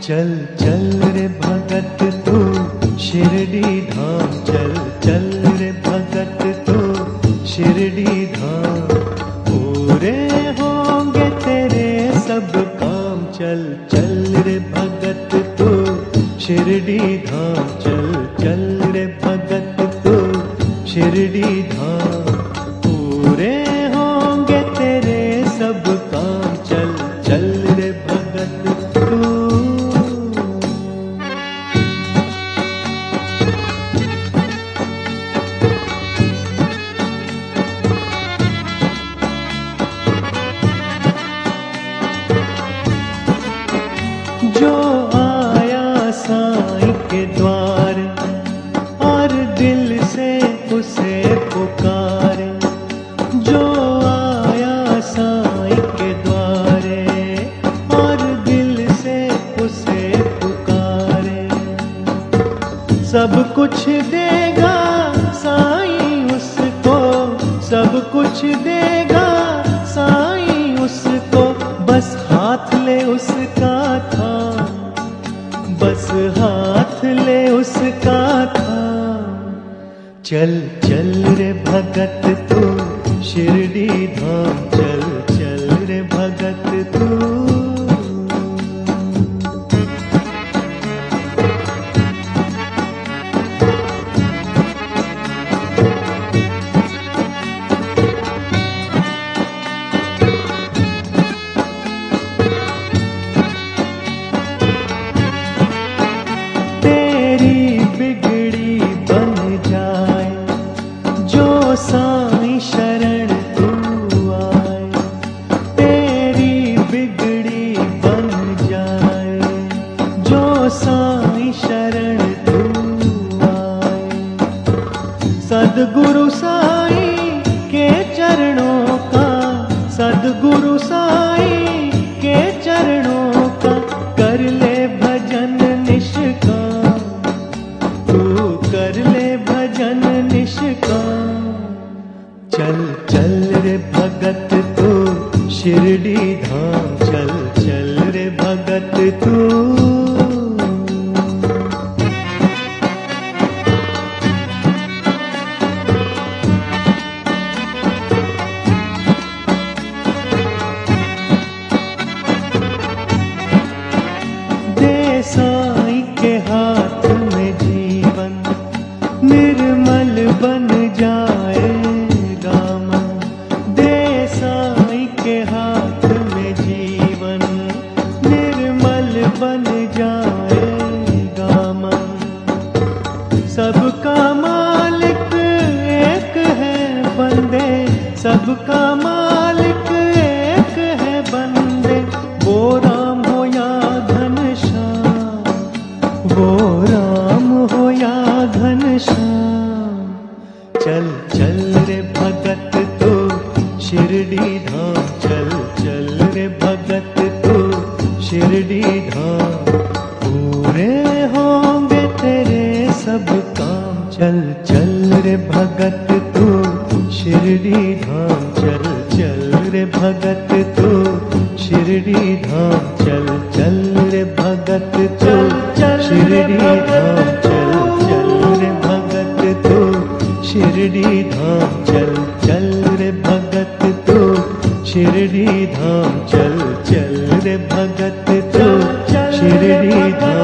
चल चल रे भगत तू शिरडी धाम, चल चल रे भगत तू शिरडी धाम। पूरे होंगे तेरे सब काम, चल चल रे भगत तू शिरडी धाम, चल चल रे भगत तू शिरडी धाम। पूरे होंगे तेरे सब काम, चल चल रे भगत तू। जो आया साईं के द्वार और दिल से उसे पुकारे, जो आया साईं के द्वारे और दिल से उसे पुकारे, सब कुछ देगा साईं उसको, सब कुछ देगा साईं उसको। बस हाथ ले उसका थाम, बस हाथ ले उसका थाम। चल चल रे भगत तू शिरडी धाम, चल चल रे भगत तू। बिगड़ी बन जाए जो साईं शरण तू आए, तेरी बिगड़ी बन जाए जो साईं शरण तू आए। सद्गुरु साईं के चरणों का, सद्गुरु साईं के चरणों का कर ले भजन निष्काम, तू कर ले भजन निष्काम। चल चल रे भगत तू शिरडी धाम, चल चल रे भगत तू। दे साईं के हाथ में जीवन, निर्मल बन जाएगा मन। दे साईं के हाथ में जीवन, निर्मल बन जाएगा मन। सबका मालिक एक है बंदे, सबका मालिक एक है बंदे। वो राम हो या घनश्याम, वो राम हो या घनश्याम। चल चल रे भगत तू शिरडी धाम, चल चल रे भगत तू शिरडी धाम। पूरे होंगे तेरे सब काम, चल चल रे भगत तू शिरडी धाम, चल चल रे भगत तू शिरडी धाम, चल चल रे भगत तू शिरडी धाम, चल चल रे भगत तू शिरडी धाम, चल चल रे भगत तू शिरडी धाम, चल चल रे भगत तू शिरडी धाम।